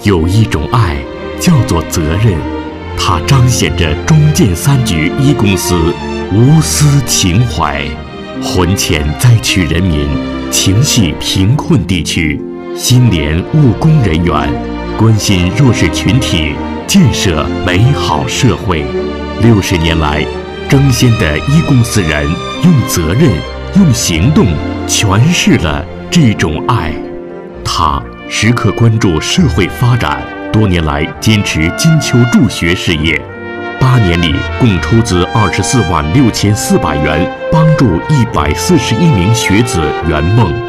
有一种爱，叫做责任，它彰显着中建三局一公司无私情怀，魂牵灾区人民，情系贫困地区，心连务工人员，关心弱势群体，建设美好社会。60年来，争先的一公司人用责任、用行动诠释了这种爱。他时刻关注社会发展，多年来坚持金秋助学事业，8年里共出资24万6400元，帮助141名学子圆梦。